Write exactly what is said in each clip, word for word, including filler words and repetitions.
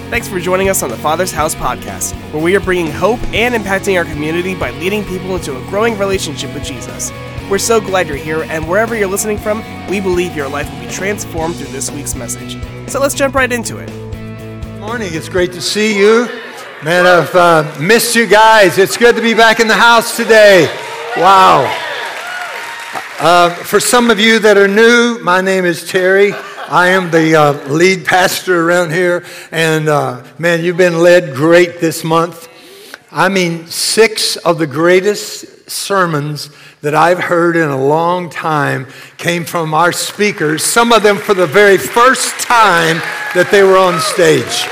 Thanks for joining us on the Father's House podcast, where we are bringing hope and impacting our community by leading people into a growing relationship with Jesus. We're so glad you're here, and wherever you're listening from, we believe your life will be transformed through this week's message. So let's jump right into it. Good morning. It's great to see you. Man, I've uh, missed you guys. It's good to be back in the house today. Wow. Uh, for some of you that are new, my name is Terry. I am the uh, lead pastor around here, and uh, man, you've been led great this month. I mean, six of the greatest sermons that I've heard in a long time came from our speakers, some of them for the very first time that they were on stage.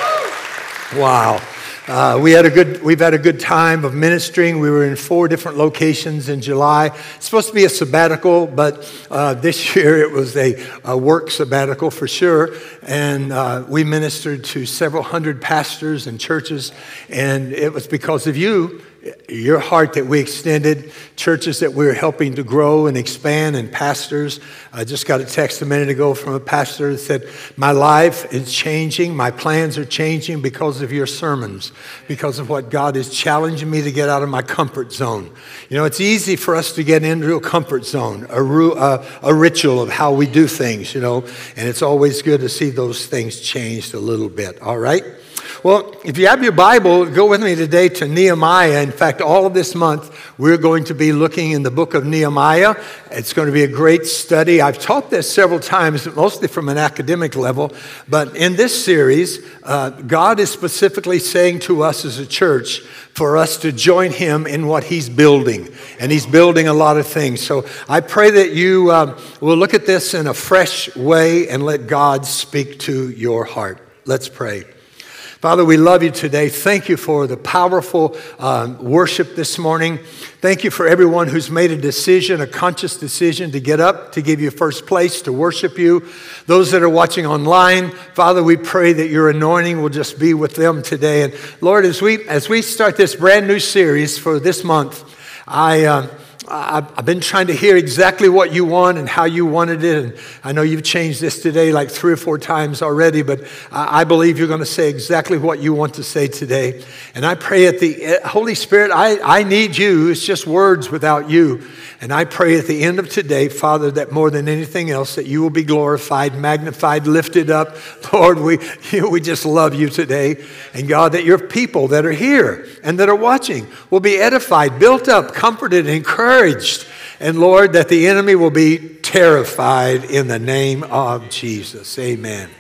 Wow. Uh, we had a good, we've had a good time of ministering. We were in four different locations in July. It's supposed to be a sabbatical, but uh, this year it was a, a work sabbatical for sure. And uh, we ministered to several hundred pastors and churches. And it was because of you, your heart, that we extended, churches that we were helping to grow and expand, and pastors. I just got a text a minute ago from a pastor that said, my life is changing, my plans are changing because of your sermons, because of what God is challenging me to get out of my comfort zone. You know, it's easy for us to get into a comfort zone, a, ru- a, a ritual of how we do things, you know, and it's always good to see those things changed a little bit, all right? Well, if you have your Bible, go with me today to Nehemiah. In fact, all of this month, we're going to be looking in the book of Nehemiah. It's going to be a great study. I've taught this several times, mostly from an academic level. But in this series, uh, God is specifically saying to us as a church for us to join him in what he's building. And he's building a lot of things. So I pray that you um, will look at this in a fresh way and let God speak to your heart. Let's pray. Father, we love you today. Thank you for the powerful um, worship this morning. Thank you for everyone who's made a decision, a conscious decision to get up, to give you first place, to worship you. Those that are watching online, Father, we pray that your anointing will just be with them today. And Lord, as we as we start this brand new series for this month, I... Uh, I've been trying to hear exactly what you want and how you wanted it. And I know you've changed this today like three or four times already, but I believe you're going to say exactly what you want to say today. And I pray at the Holy Spirit, I, I need you. It's just words without you. And I pray at the end of today, Father, that more than anything else, that you will be glorified, magnified, lifted up. Lord, we, we just love you today. And God, that your people that are here and that are watching will be edified, built up, comforted, encouraged. And Lord, that the enemy will be terrified in the name of Jesus. Amen.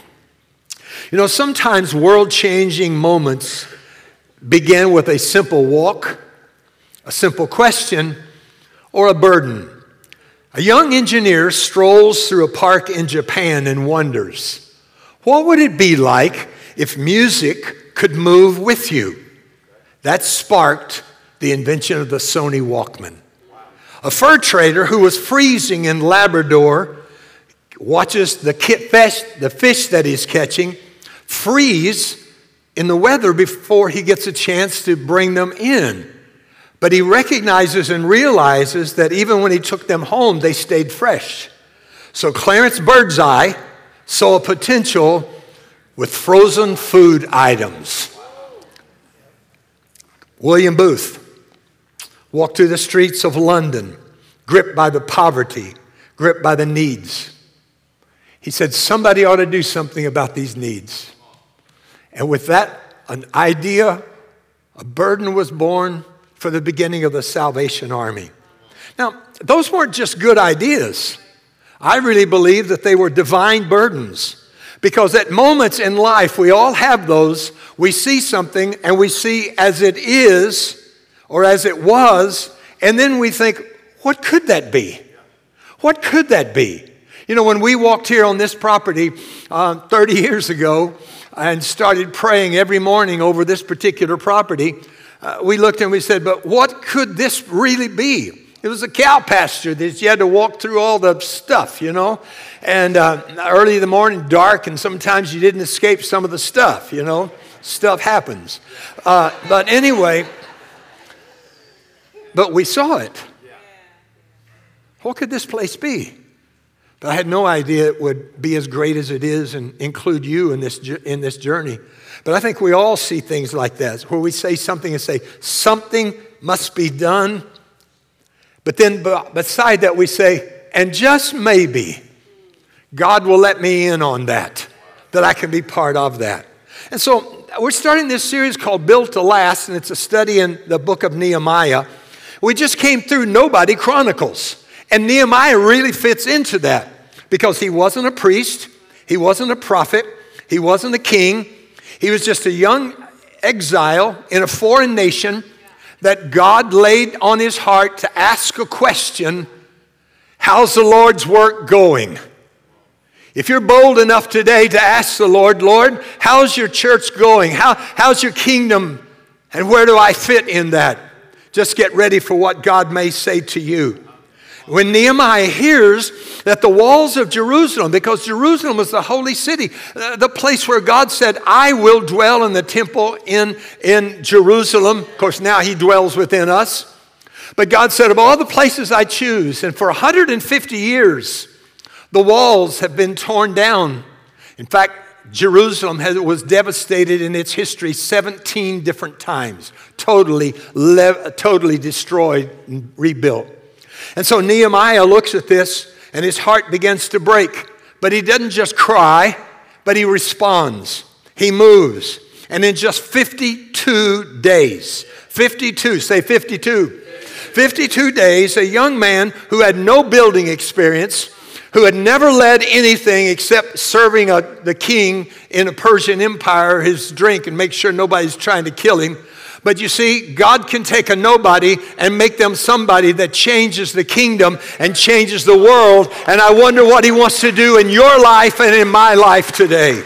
You know, sometimes world-changing moments begin with a simple walk, a simple question, or a burden. A young engineer strolls through a park in Japan and wonders, what would it be like if music could move with you? That sparked the invention of the Sony Walkman. A fur trader who was freezing in Labrador watches the fish, the fish that he's catching freeze in the weather before he gets a chance to bring them in. But he recognizes and realizes that even when he took them home, they stayed fresh. So Clarence Birdseye saw a potential with frozen food items. William Booth walked through the streets of London, gripped by the poverty, gripped by the needs. He said, somebody ought to do something about these needs. And with that, an idea, a burden was born for the beginning of the Salvation Army. Now, those weren't just good ideas. I really believe that they were divine burdens. Because at moments in life, we all have those. We see something and we see as it is or as it was, and then we think, what could that be? What could that be? You know, when we walked here on this property uh, thirty years ago and started praying every morning over this particular property, Uh, we looked and we said, but what could this really be? It was a cow pasture that you had to walk through all the stuff, you know. And uh, early in the morning, dark, and sometimes you didn't escape some of the stuff, you know. Stuff happens. Uh, but anyway, but we saw it. What could this place be? But I had no idea it would be as great as it is and include you in this, in this journey. But I think we all see things like that, where we say something and say, something must be done. But then beside that we say, and just maybe, God will let me in on that, that I can be part of that. And so we're starting this series called Built to Last, and it's a study in the book of Nehemiah. We just came through Nobody Chronicles, and Nehemiah really fits into that because he wasn't a priest, he wasn't a prophet, he wasn't a king. He was just a young exile in a foreign nation that God laid on his heart to ask a question, how's the Lord's work going? If you're bold enough today to ask the Lord, Lord, how's your church going? How, how's your kingdom? And where do I fit in that? Just get ready for what God may say to you. When Nehemiah hears that the walls of Jerusalem, because Jerusalem was the holy city, uh, the place where God said, I will dwell in the temple in, in Jerusalem. Of course, now he dwells within us. But God said, of all the places I choose, and for one hundred fifty years, the walls have been torn down. In fact, Jerusalem has, was devastated in its history seventeen different times, totally, le- totally destroyed and rebuilt. And so Nehemiah looks at this and his heart begins to break. But he doesn't just cry, but he responds. He moves. And in just fifty-two days, fifty-two, say fifty-two. fifty-two days, a young man who had no building experience, who had never led anything except serving a, the king in a Persian empire, his drink, and make sure nobody's trying to kill him. But you see, God can take a nobody and make them somebody that changes the kingdom and changes the world. And I wonder what he wants to do in your life and in my life today.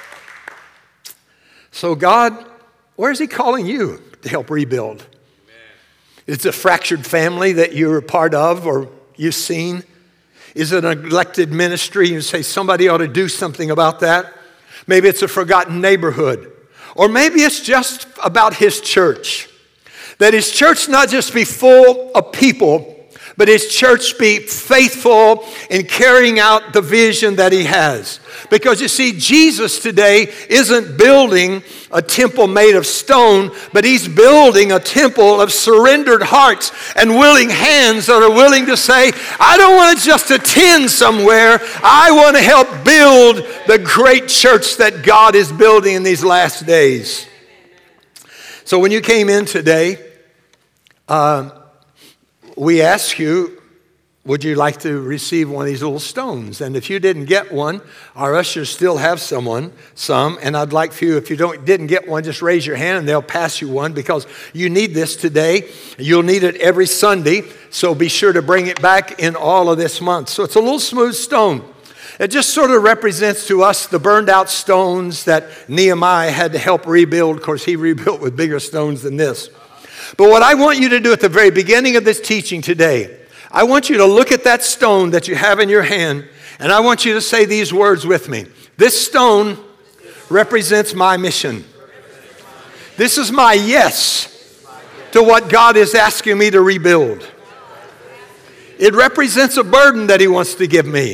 So God, where is he calling you to help rebuild? Is it a fractured family that you're a part of or you've seen? Is it a neglected ministry? You say somebody ought to do something about that. Maybe it's a forgotten neighborhood. Or maybe it's just about his church. That his church not just be full of people, but his church be faithful in carrying out the vision that he has. Because you see, Jesus today isn't building a temple made of stone, but he's building a temple of surrendered hearts and willing hands that are willing to say, I don't want to just attend somewhere. I want to help build the great church that God is building in these last days. So when you came in today, uh, we asked you, would you like to receive one of these little stones? And if you didn't get one, our ushers still have someone, some. And I'd like for you, if you don't didn't get one, just raise your hand and they'll pass you one because you need this today. You'll need it every Sunday. So be sure to bring it back in all of this month. So it's a little smooth stone. It just sort of represents to us the burned out stones that Nehemiah had to help rebuild. Of course, he rebuilt with bigger stones than this. But what I want you to do at the very beginning of this teaching today, I want you to look at that stone that you have in your hand, and I want you to say these words with me. This stone represents my mission. This is my yes to what God is asking me to rebuild. It represents a burden that he wants to give me.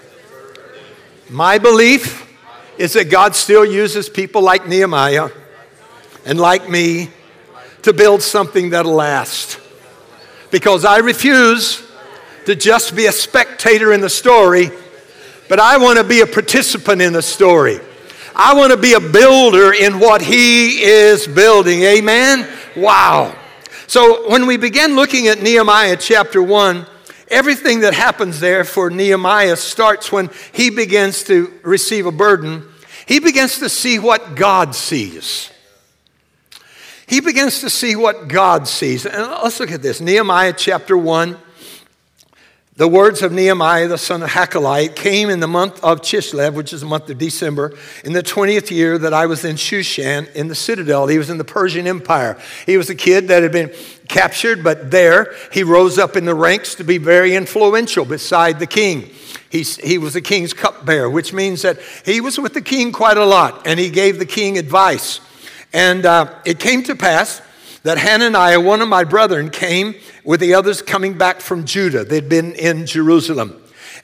My belief is that God still uses people like Nehemiah and like me to build something that'll last. Because I refuse to just be a spectator in the story, but I want to be a participant in the story. I want to be a builder in what he is building. Amen? Wow. So when we begin looking at Nehemiah chapter one, everything that happens there for Nehemiah starts when he begins to receive a burden. He begins to see what God sees. He begins to see what God sees. And let's look at this. Nehemiah chapter one. The words of Nehemiah, the son of Hakaliah, came in the month of Chislev, which is the month of December, in the twentieth year that I was in Shushan in the citadel. He was in the Persian Empire. He was a kid that had been captured, but there he rose up in the ranks to be very influential beside the king. He, he was the king's cupbearer, which means that he was with the king quite a lot, and he gave the king advice. And uh, it came to pass that Hananiah, one of my brethren, came with the others coming back from Judah. They'd been in Jerusalem.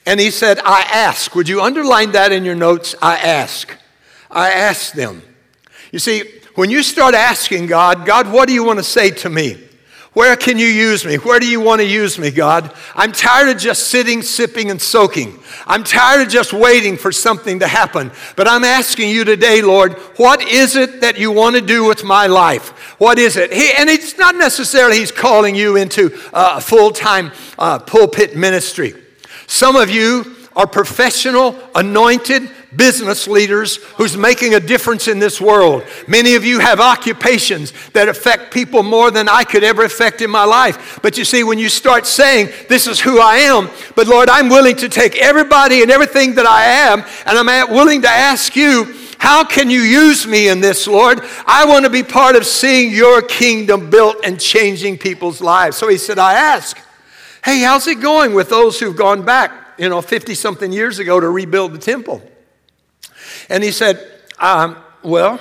And he said, I ask. Would you underline that in your notes? I ask. I ask them. You see, when you start asking God, God, what do you want to say to me? Where can you use me? Where do you want to use me, God? I'm tired of just sitting, sipping, and soaking. I'm tired of just waiting for something to happen. But I'm asking you today, Lord, what is it that you want to do with my life? What is it? He, and it's not necessarily he's calling you into uh, full-time uh, pulpit ministry. Some of you are professional, anointed business leaders who's making a difference in this world. Many of you have occupations that affect people more than I could ever affect in my life. But you see, when you start saying, this is who I am, but Lord, I'm willing to take everybody and everything that I am, and I'm willing to ask you, how can you use me in this, Lord? I want to be part of seeing your kingdom built and changing people's lives. So he said, I ask, hey, how's it going with those who've gone back, you know, fifty-something years ago to rebuild the temple? And he said, um, well,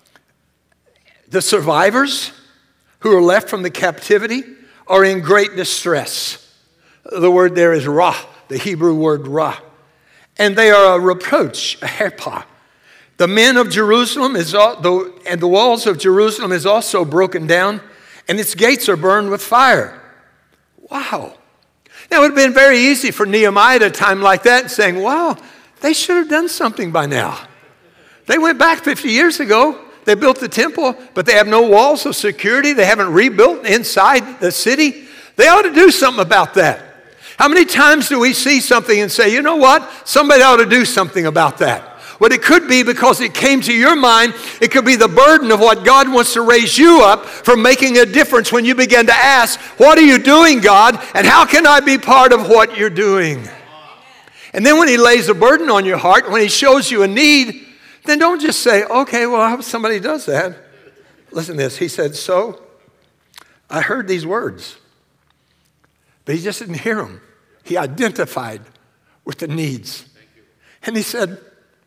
the survivors who are left from the captivity are in great distress. The word there is ra, the Hebrew word ra. And they are a reproach, a herpah. The men of Jerusalem is all, the, and the walls of Jerusalem is also broken down, and its gates are burned with fire. Wow. Now, it would have been very easy for Nehemiah at a time like that saying, wow, they should have done something by now. They went back fifty years ago. They built the temple, but they have no walls of security. They haven't rebuilt inside the city. They ought to do something about that. How many times do we see something and say, you know what? Somebody ought to do something about that. Well, it could be because it came to your mind. It could be the burden of what God wants to raise you up for making a difference when you begin to ask, what are you doing, God? And how can I be part of what you're doing? And then when he lays a burden on your heart, when he shows you a need, then don't just say, okay, well, I hope somebody does that. Listen to this. He said, so I heard these words, but he just didn't hear them. He identified with the needs. And he said,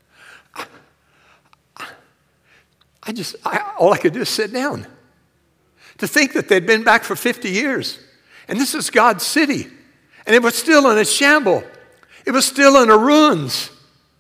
I just, I, all I could do is sit down. To think that they'd been back for fifty years. And this is God's city. And it was still in a shamble. It was still in a ruins.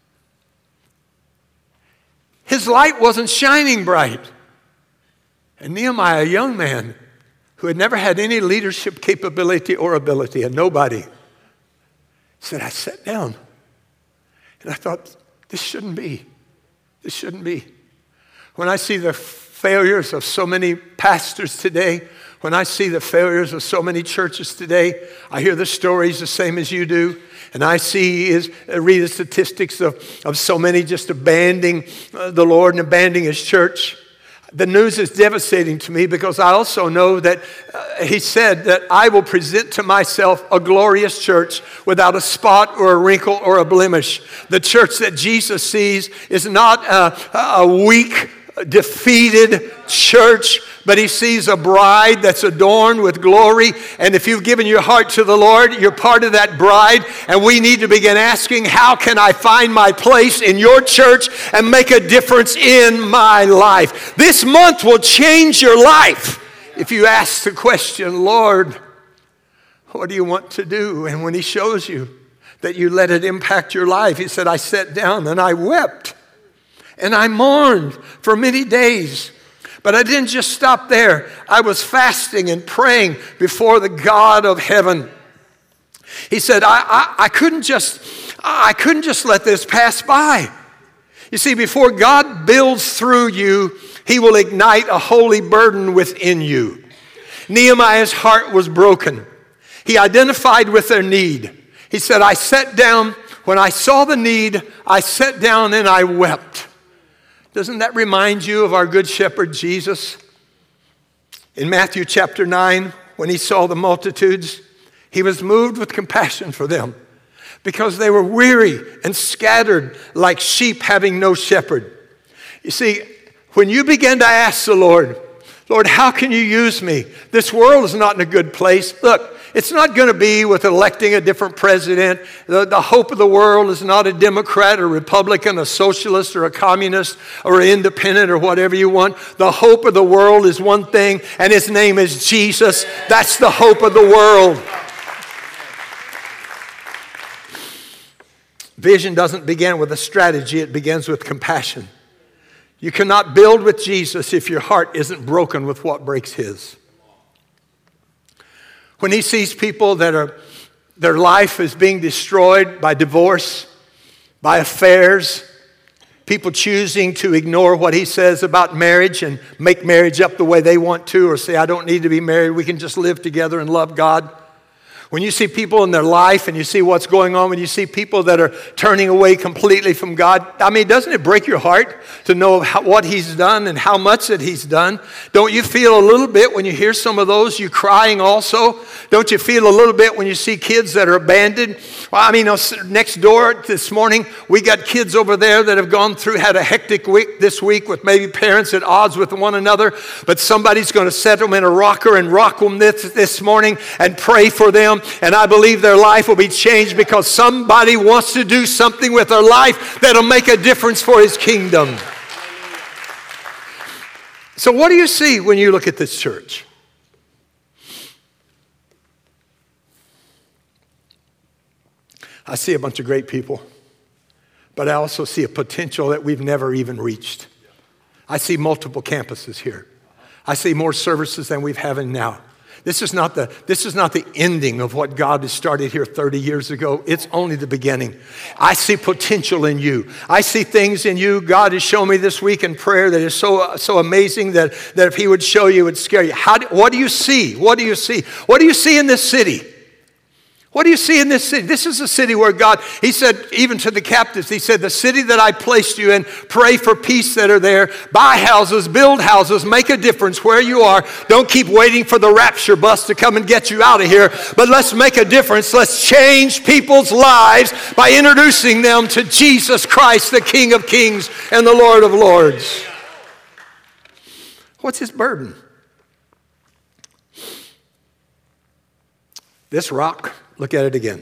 His light wasn't shining bright. And Nehemiah, a young man who had never had any leadership capability or ability, and nobody, said, I sat down. And I thought, this shouldn't be. This shouldn't be. When I see the failures of so many pastors today, when I see the failures of so many churches today, I hear the stories the same as you do. And I see, is read the statistics of, of so many just abandoning uh, the Lord and abandoning his church. The news is devastating to me because I also know that uh, he said that I will present to myself a glorious church without a spot or a wrinkle or a blemish. The church that Jesus sees is not a, a weak, defeated church, but he sees a bride that's adorned with glory. And if you've given your heart to the Lord, you're part of that bride. And we need to begin asking, how can I find my place in your church and make a difference in my life? This month will change your life if you ask the question, Lord, what do you want to do? And when he shows you that you let it impact your life, he said, I sat down and I wept. And I mourned for many days. But I didn't just stop there. I was fasting and praying before the God of heaven. He said, I, I, I couldn't just, I couldn't just let this pass by. You see, before God builds through you, he will ignite a holy burden within you. Nehemiah's heart was broken. He identified with their need. He said, I sat down. When I saw the need, I sat down and I wept. Doesn't that remind you of our good shepherd Jesus? In Matthew chapter nine, when he saw the multitudes, he was moved with compassion for them because they were weary and scattered like sheep having no shepherd. You see, when you begin to ask the Lord, Lord, how can you use me? This world is not in a good place. Look, it's not going to be with electing a different president. The, the hope of the world is not a Democrat or Republican, a socialist or a communist or an independent or whatever you want. The hope of the world is one thing, and his name is Jesus. That's the hope of the world. Vision doesn't begin with a strategy, it begins with compassion. You cannot build with Jesus if your heart isn't broken with what breaks his. When he sees people that are, their life is being destroyed by divorce, by affairs, people choosing to ignore what he says about marriage and make marriage up the way they want to, or say, I don't need to be married, we can just live together and love God. When you see people in their life and you see what's going on, when you see people that are turning away completely from God, I mean, doesn't it break your heart to know how, what he's done and how much that he's done? Don't you feel a little bit when you hear some of those, you crying also? Don't you feel a little bit when you see kids that are abandoned? Well, I mean, next door this morning, we got kids over there that have gone through, had a hectic week this week with maybe parents at odds with one another, but somebody's going to set them in a rocker and rock them this, this morning and pray for them. And I believe their life will be changed because somebody wants to do something with their life that'll make a difference for his kingdom. So what do you see when you look at this church? I see a bunch of great people, but I also see a potential that we've never even reached. I see multiple campuses here. I see more services than we've having now. This is not the, this is not the ending of what God has started here thirty years ago. It's only the beginning. I see potential in you. I see things in you God has shown me this week in prayer that is so, so amazing that, that if he would show you, it would scare you. How do, what do you see? What do you see? What do you see in this city? What do you see in this city? This is a city where God, he said, even to the captives, he said, the city that I placed you in, pray for peace that are there. Buy houses, build houses, make a difference where you are. Don't keep waiting for the rapture bus to come and get you out of here. But let's make a difference. Let's change people's lives by introducing them to Jesus Christ, the King of Kings and the Lord of Lords. What's his burden? This rock. Look at it again.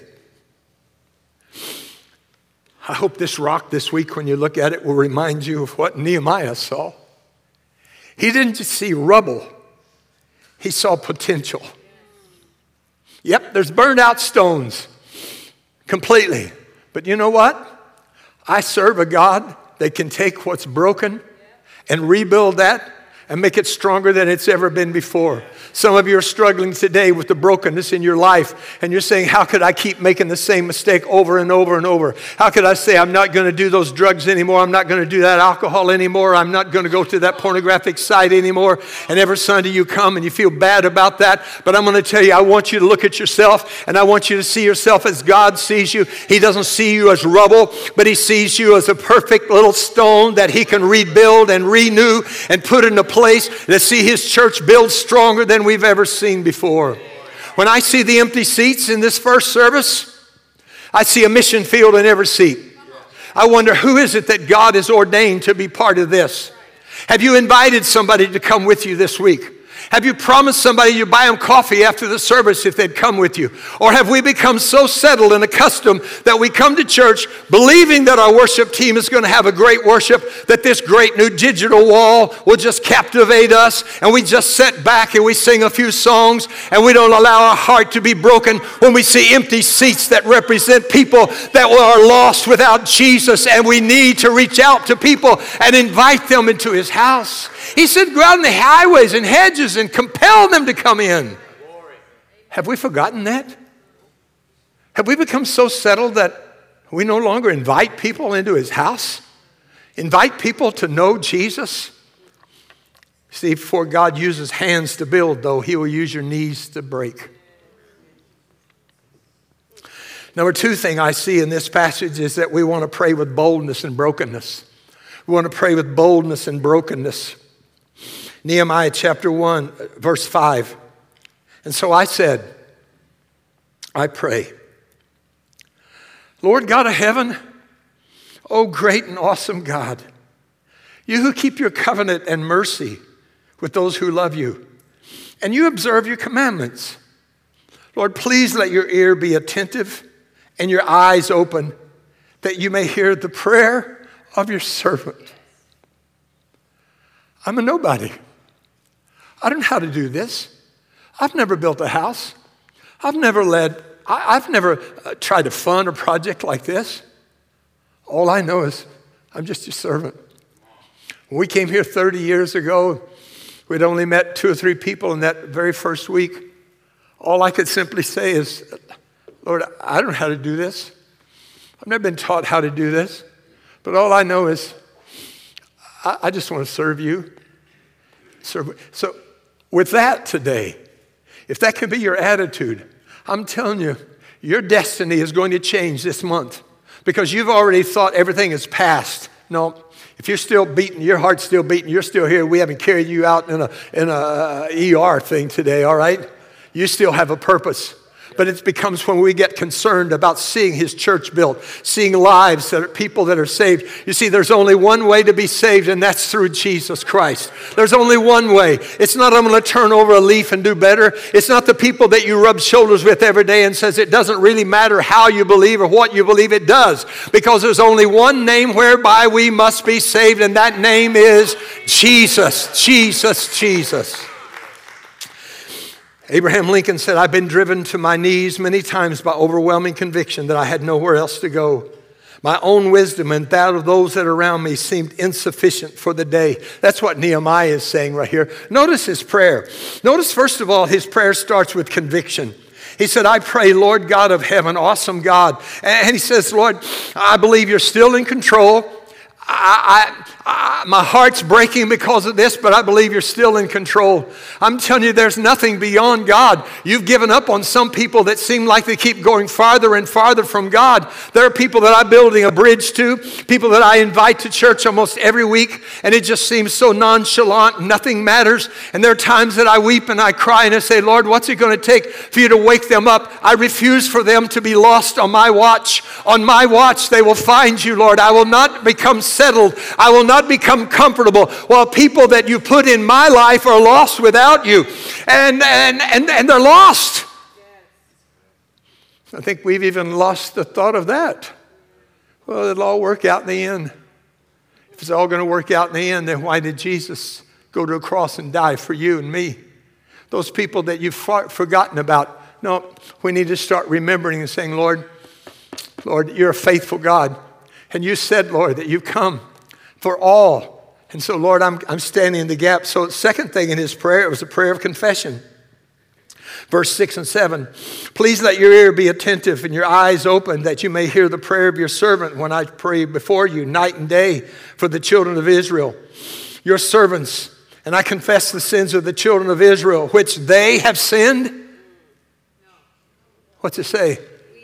I hope this rock this week, when you look at it, will remind you of what Nehemiah saw. He didn't just see rubble. He saw potential. Yep, there's burned out stones completely. But you know what? I serve a God that can take what's broken and rebuild that and make it stronger than it's ever been before. Some of you are struggling today with the brokenness in your life, and you're saying, how could I keep making the same mistake over and over and over? How could I say, I'm not going to do those drugs anymore, I'm not going to do that alcohol anymore, I'm not going to go to that pornographic site anymore? And every Sunday you come and you feel bad about that, but I'm going to tell you, I want you to look at yourself, and I want you to see yourself as God sees you. He doesn't see you as rubble, but he sees you as a perfect little stone that he can rebuild and renew and put into place to see his church build stronger than we've ever seen before. When I see the empty seats in this first service, I see a mission field in every seat. I wonder, who is it that God has ordained to be part of this? Have you invited somebody to come with you this week? Have you promised somebody you'd buy them coffee after the service if they'd come with you? Or have we become so settled and accustomed that we come to church believing that our worship team is going to have a great worship, that this great new digital wall will just captivate us, and we just sit back and we sing a few songs, and we don't allow our heart to be broken when we see empty seats that represent people that are lost without Jesus, and we need to reach out to people and invite them into his house. He said, go out in the highways and hedges and compel them to come in. Have we forgotten that? Have we become so settled that we no longer invite people into his house? Invite people to know Jesus? See, before God uses hands to build, though, he will use your knees to break. Number two thing I see in this passage is that we want to pray with boldness and brokenness. We want to pray with boldness and brokenness. Nehemiah chapter one, verse five. And so I said, I pray, Lord God of heaven, oh great and awesome God, you who keep your covenant and mercy with those who love you, and you observe your commandments. Lord, please let your ear be attentive and your eyes open, that you may hear the prayer of your servant. I'm a nobody. I don't know how to do this. I've never built a house. I've never led, I, I've never uh, tried to fund a project like this. All I know is I'm just your servant. When we came here thirty years ago, we'd only met two or three people in that very first week. All I could simply say is, Lord, I don't know how to do this. I've never been taught how to do this. But all I know is I, I just want to serve you. Serve. So with that today, if that can be your attitude, I'm telling you, your destiny is going to change this month because you've already thought everything is past. No, if you're still beating, your heart's still beating, you're still here, we haven't carried you out in a, in a uh, E R thing today, all right? You still have a purpose. But it becomes when we get concerned about seeing his church built, seeing lives that are people that are saved. You see, there's only one way to be saved, and that's through Jesus Christ. There's only one way. It's not I'm going to turn over a leaf and do better. It's not the people that you rub shoulders with every day and says it doesn't really matter how you believe or what you believe. It does, because there's only one name whereby we must be saved, and that name is Jesus, Jesus, Jesus. Abraham Lincoln said, I've been driven to my knees many times by overwhelming conviction that I had nowhere else to go. My own wisdom and that of those that are around me seemed insufficient for the day. That's what Nehemiah is saying right here. Notice his prayer. Notice, first of all, his prayer starts with conviction. He said, I pray, Lord God of heaven, awesome God. And he says, Lord, I believe you're still in control. I, I, I, my heart's breaking because of this, but I believe you're still in control. I'm telling you, there's nothing beyond God. You've given up on some people that seem like they keep going farther and farther from God. There are people that I'm building a bridge to, people that I invite to church almost every week, and it just seems so nonchalant, nothing matters. And there are times that I weep and I cry and I say, Lord, what's it going to take for you to wake them up? I refuse for them to be lost on my watch. On my watch, they will find you, Lord. I will not become settled. I will not become comfortable while people that you put in my life are lost without you. And, and, and, and they're lost. I think we've even lost the thought of that. Well, it'll all work out in the end. If it's all going to work out in the end, then why did Jesus go to a cross and die for you and me? Those people that you've forgotten about. No, we need to start remembering and saying, Lord, Lord, you're a faithful God. And you said, Lord, that you've come for all. And so, Lord, I'm, I'm standing in the gap. So the second thing in his prayer, it was a prayer of confession. Verse six and seven, please let your ear be attentive and your eyes open that you may hear the prayer of your servant when I pray before you night and day for the children of Israel, your servants. And I confess the sins of the children of Israel, which they have sinned. What's it say?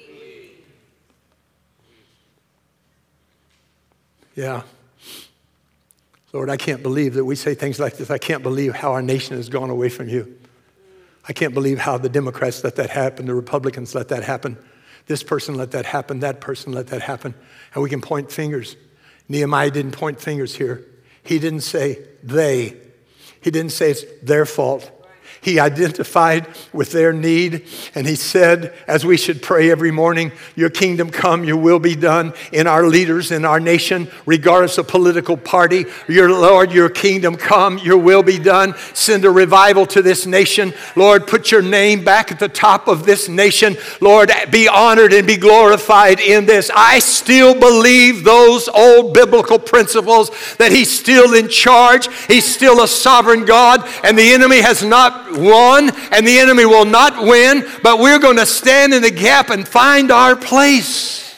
Yeah. Lord, I can't believe that we say things like this. I can't believe how our nation has gone away from you. I can't believe how the Democrats let that happen, the Republicans let that happen, this person let that happen, that person let that happen. And we can point fingers. Nehemiah didn't point fingers here. He didn't say they. He didn't say it's their fault. He identified with their need, and he said, as we should pray every morning, your kingdom come, your will be done in our leaders, in our nation, regardless of political party. Your Lord, your kingdom come, your will be done. Send a revival to this nation. Lord, put your name back at the top of this nation. Lord, be honored and be glorified in this. I still believe those old biblical principles that he's still in charge. He's still a sovereign God, and the enemy has not won, and the enemy will not win, but we're going to stand in the gap and find our place.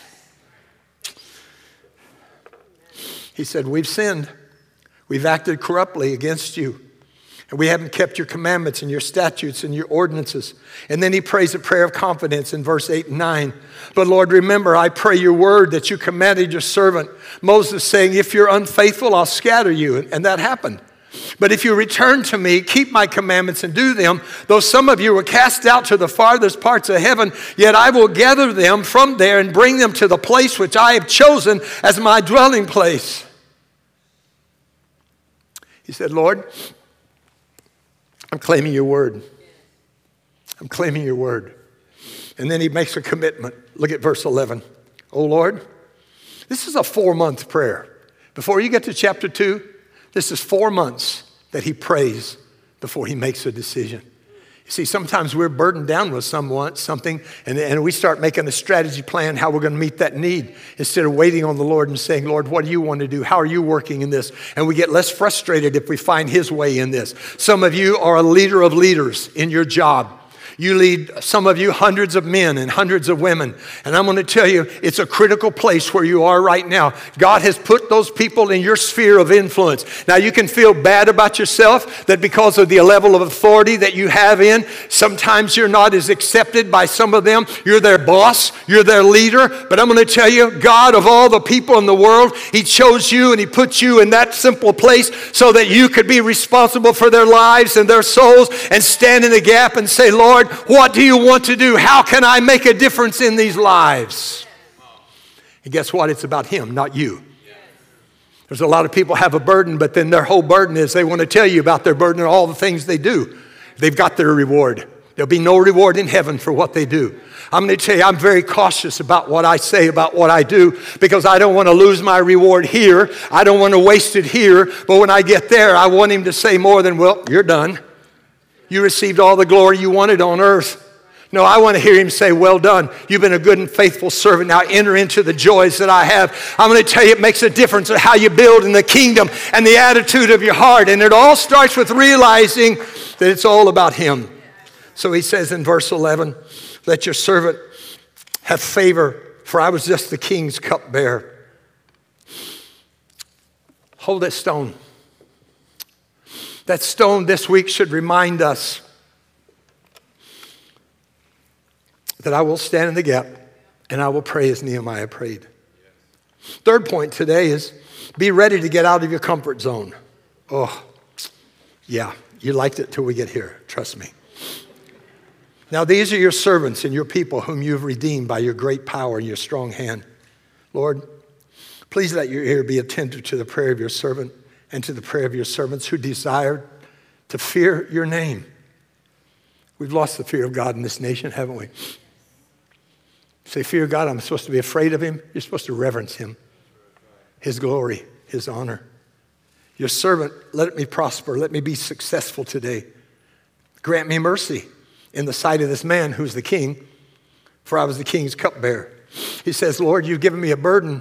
He said, we've sinned. We've acted corruptly against you. And we haven't kept your commandments and your statutes and your ordinances. And then he prays a prayer of confidence in verse eight and nine. But Lord, remember, I pray your word that you commanded your servant Moses, saying, if you're unfaithful, I'll scatter you. And that happened. But if you return to me, keep my commandments and do them, though some of you were cast out to the farthest parts of heaven, yet I will gather them from there and bring them to the place which I have chosen as my dwelling place. He said, Lord, I'm claiming your word. I'm claiming your word. And then he makes a commitment. Look at verse eleven. Oh Lord, this is a four-month prayer. Before you get to chapter two, this is four months that he prays before he makes a decision. See, sometimes we're burdened down with someone, something, and, and we start making a strategy plan how we're going to meet that need instead of waiting on the Lord and saying, Lord, what do you want to do? How are you working in this? And we get less frustrated if we find his way in this. Some of you are a leader of leaders in your job. You lead, some of you, hundreds of men and hundreds of women. And I'm going to tell you, it's a critical place where you are right now. God has put those people in your sphere of influence. Now, you can feel bad about yourself that because of the level of authority that you have in, sometimes you're not as accepted by some of them. You're their boss. You're their leader. But I'm going to tell you, God of all the people in the world, he chose you and he put you in that simple place so that you could be responsible for their lives and their souls and stand in the gap and say, Lord, what do you want to do? How can I make a difference in these lives? And guess what? It's about him, not you. There's a lot of people have a burden, but then their whole burden is they want to tell you about their burden and all the things they do. They've got their reward. There'll be no reward in heaven for what they do. I'm going to tell you, I'm very cautious about what I say, about what I do, because I don't want to lose my reward here. I don't want to waste it here. But when I get there, I want him to say more than, well, you're done. You received all the glory you wanted on earth. No, I want to hear him say, well done. You've been a good and faithful servant. Now enter into the joys that I have. I'm going to tell you, it makes a difference in how you build in the kingdom and the attitude of your heart. And it all starts with realizing that it's all about him. So he says in verse eleven, let your servant have favor, for I was just the king's cupbearer. Hold that stone. That stone this week should remind us that I will stand in the gap and I will pray as Nehemiah prayed. Third point today is be ready to get out of your comfort zone. Oh, yeah, you liked it till we get here, trust me. Now these are your servants and your people whom you've redeemed by your great power and your strong hand. Lord, please let your ear be attentive to the prayer of your servant and to the prayer of your servants who desired to fear your name. We've lost the fear of God in this nation, haven't we? Say, fear God, I'm supposed to be afraid of him. You're supposed to reverence him, his glory, his honor. Your servant, let me prosper. Let me be successful today. Grant me mercy in the sight of this man who's the king, for I was the king's cupbearer. He says, Lord, you've given me a burden,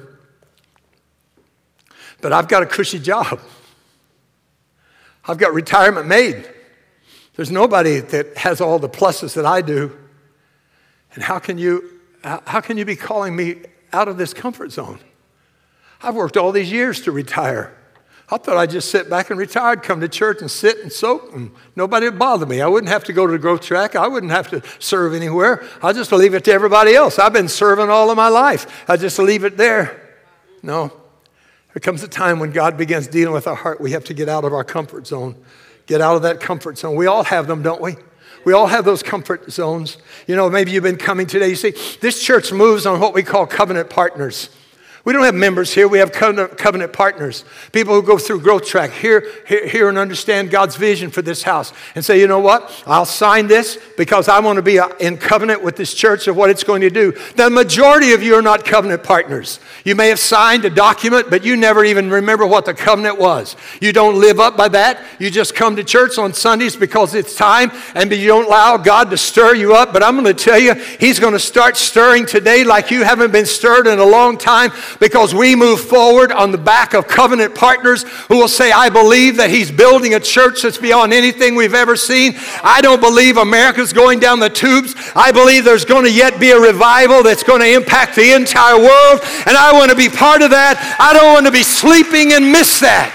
but I've got a cushy job. I've got retirement made. There's nobody that has all the pluses that I do. And how can you, how can you be calling me out of this comfort zone? I've worked all these years to retire. I thought I'd just sit back and retire, come to church and sit and soak, and nobody would bother me. I wouldn't have to go to the growth track. I wouldn't have to serve anywhere. I'll just leave it to everybody else. I've been serving all of my life. I just leave it there. No. There comes a time when God begins dealing with our heart. We have to get out of our comfort zone. Get out of that comfort zone. We all have them, don't we? We all have those comfort zones. You know, maybe you've been coming today. You see, this church moves on what we call covenant partners. We don't have members here. We have covenant, covenant partners. People who go through Growth Track, hear, hear, hear and understand God's vision for this house and say, you know what? I'll sign this because I want to be in covenant with this church of what it's going to do. The majority of you are not covenant partners. You may have signed a document, but you never even remember what the covenant was. You don't live up by that. You just come to church on Sundays because it's time, and you don't allow God to stir you up. But I'm going to tell you, he's going to start stirring today like you haven't been stirred in a long time, because we move forward on the back of covenant partners who will say, I believe that he's building a church that's beyond anything we've ever seen. I don't believe America's going down the tubes. I believe there's going to yet be a revival that's going to impact the entire world, and I want to be part of that. I don't want to be sleeping and miss that.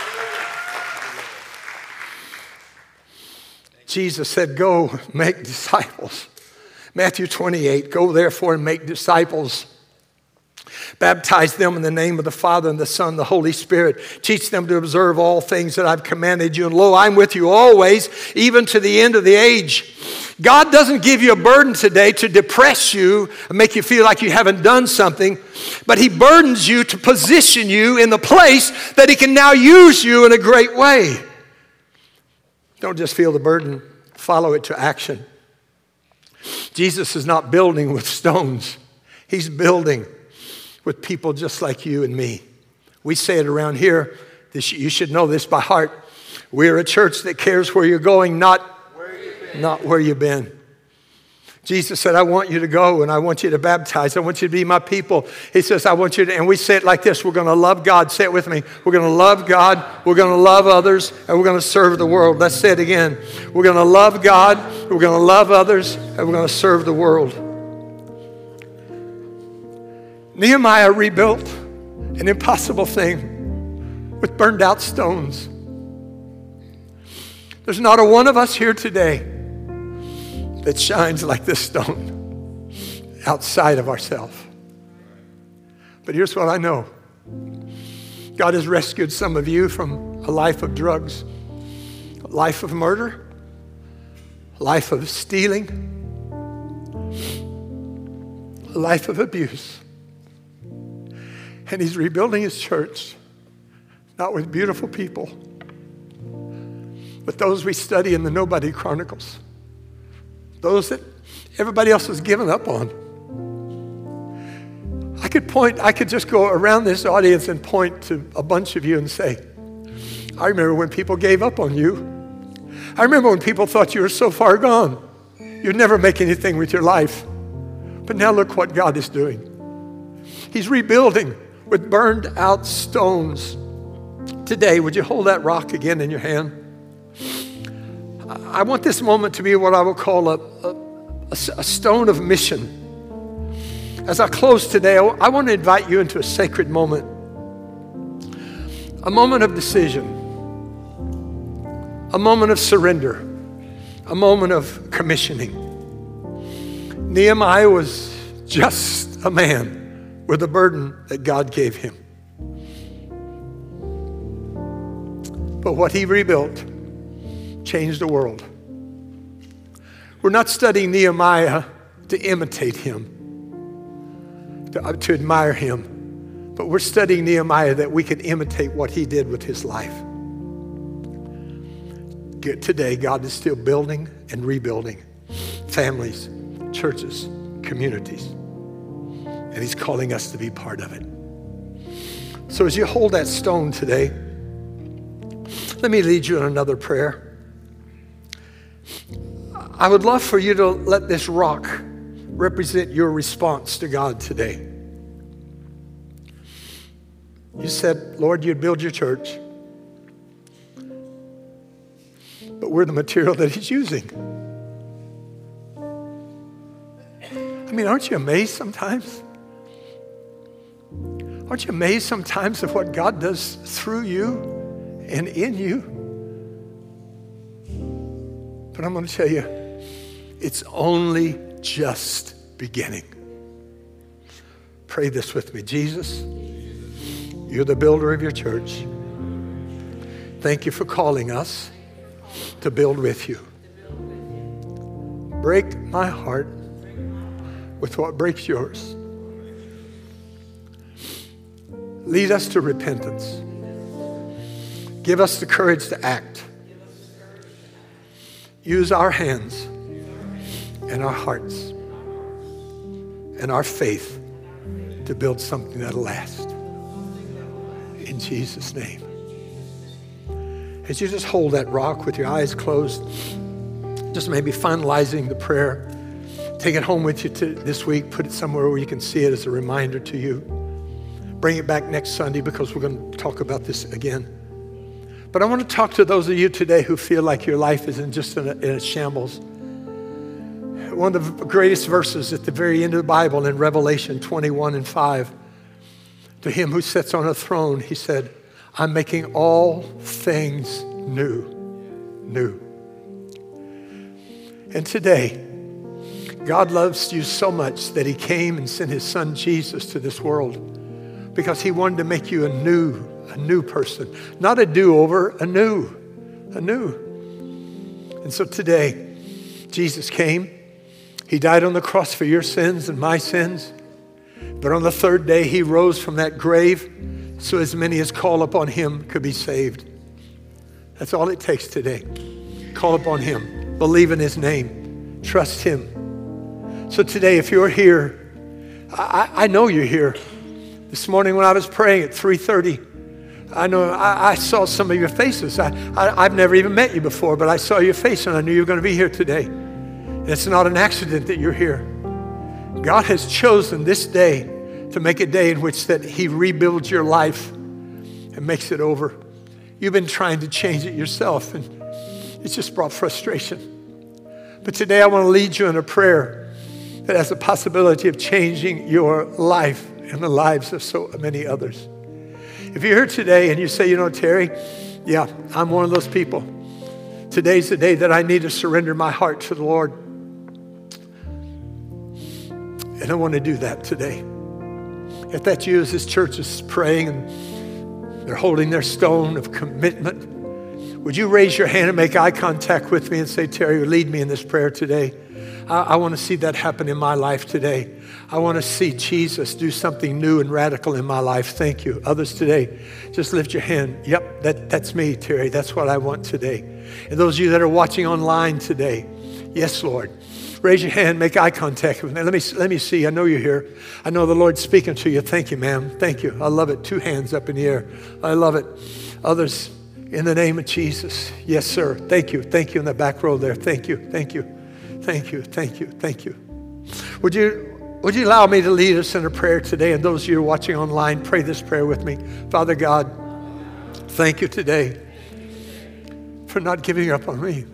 Jesus said, go make disciples. Matthew twenty-eight, go therefore and make disciples. Baptize them in the name of the Father and the Son and the Holy Spirit. Teach them to observe all things that I've commanded you. And lo, I'm with you always, even to the end of the age. God doesn't give you a burden today to depress you and make you feel like you haven't done something, but he burdens you to position you in the place that he can now use you in a great way. Don't just feel the burden, follow it to action. Jesus is not building with stones. He's building with people just like you and me. We say it around here. This, you should know this by heart. We're a church that cares where you're going, not where you've been. not where you've been. Jesus said, I want you to go and I want you to baptize. I want you to be my people. He says, I want you to, and we say it like this, we're going to love God. Say it with me. We're going to love God, we're going to love others, and we're going to serve the world. Let's say it again. We're going to love God, we're going to love others, and we're going to serve the world. Nehemiah rebuilt an impossible thing with burned out stones. There's not a one of us here today that shines like this stone outside of ourselves. But here's what I know. God has rescued some of you from a life of drugs, a life of murder, a life of stealing, a life of abuse. And he's rebuilding his church, not with beautiful people, but those we study in the Nobody Chronicles. Those that everybody else has given up on. I could point, I could just go around this audience and point to a bunch of you and say, I remember when people gave up on you. I remember when people thought you were so far gone, you'd never make anything with your life. But now look what God is doing. He's rebuilding with burned out stones. Today, would you hold that rock again in your hand? I want this moment to be what I will call a, a, a stone of mission. As I close today, I want to invite you into a sacred moment. A moment of decision. A moment of surrender. A moment of commissioning. Nehemiah was just a man with a burden that God gave him. But what he rebuilt changed the world. We're not studying Nehemiah to imitate him, to, uh, to admire him, but we're studying Nehemiah that we can imitate what he did with his life. Today, God is still building and rebuilding families, churches, communities, and he's calling us to be part of it. So as you hold that stone today, let me lead you in another prayer. I would love for you to let this rock represent your response to God today. You said, Lord, you'd build your church, but we're the material that he's using. I mean, aren't you amazed sometimes? Aren't you amazed sometimes of what God does through you and in you? But I'm going to tell you, it's only just beginning. Pray this with me. Jesus, you're the builder of your church. Thank you for calling us to build with you. Break my heart with what breaks yours. Lead us to repentance. Give us the courage to act. Use our hands and our hearts and our faith to build something that'll last. In Jesus' name. As you just hold that rock with your eyes closed, just maybe finalizing the prayer, take it home with you to this week, put it somewhere where you can see it as a reminder to you. Bring it back next Sunday because we're going to talk about this again. But I want to talk to those of you today who feel like your life is in just in a, in a shambles. One of the greatest verses at the very end of the Bible in Revelation twenty-one and five. To him who sits on a throne, he said, I'm making all things new, new. And today, God loves you so much that he came and sent his son Jesus to this world because he wanted to make you a new A new person, not a do-over, a new, a new. And so today, Jesus came. He died on the cross for your sins and my sins. But on the third day, he rose from that grave so as many as call upon him could be saved. That's all it takes today. Call upon him. Believe in his name. Trust him. So today, if you're here, I, I know you're here. This morning when I was praying at three thirty, I know I, I saw some of your faces. I, I, I've never even met you before, but I saw your face and I knew you were going to be here today. And it's not an accident that you're here. God has chosen this day to make a day in which that he rebuilds your life and makes it over. You've been trying to change it yourself, and it's just brought frustration. But today I want to lead you in a prayer that has the possibility of changing your life and the lives of so many others. If you're here today and you say, you know, Terry, yeah, I'm one of those people. Today's the day that I need to surrender my heart to the Lord. And I want to do that today. If that's you, as this church is praying and they're holding their stone of commitment, would you raise your hand and make eye contact with me and say, Terry, lead me in this prayer today. I, I want to see that happen in my life today. I want to see Jesus do something new and radical in my life. Thank you. Others today, just lift your hand. Yep, that, that's me, Terry. That's what I want today. And those of you that are watching online today, yes, Lord. Raise your hand, make eye contact with me. Let me, let me see. I know you're here. I know the Lord's speaking to you. Thank you, ma'am. Thank you. I love it. Two hands up in the air. I love it. Others, in the name of Jesus. Yes, sir. Thank you. Thank you in the back row there. Thank you. Thank you. Thank you. Thank you. Thank you. Would you, would you allow me to lead us in a prayer today? And those of you who are watching online, pray this prayer with me. Father God, thank you today for not giving up on me.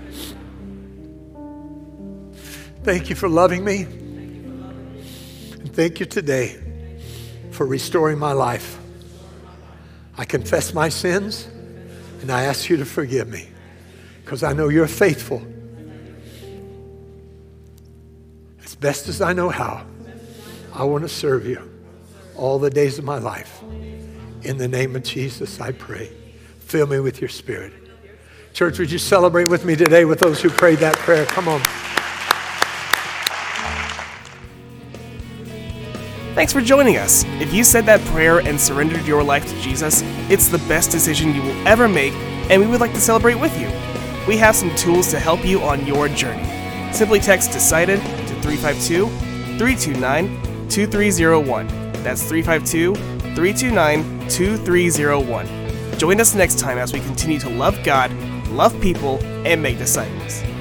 Thank you for loving me. And thank you today for restoring my life. I confess my sins and I ask you to forgive me because I know you're faithful. As best as I know how, I want to serve you all the days of my life. In the name of Jesus, I pray. Fill me with your spirit. Church, would you celebrate with me today with those who prayed that prayer? Come on. Thanks for joining us. If you said that prayer and surrendered your life to Jesus, it's the best decision you will ever make, and we would like to celebrate with you. We have some tools to help you on your journey. Simply text DECIDED to three five two, three two nine, two three zero one. That's three five two, three two nine, two three zero one. Join us next time as we continue to love God, love people, and make disciples.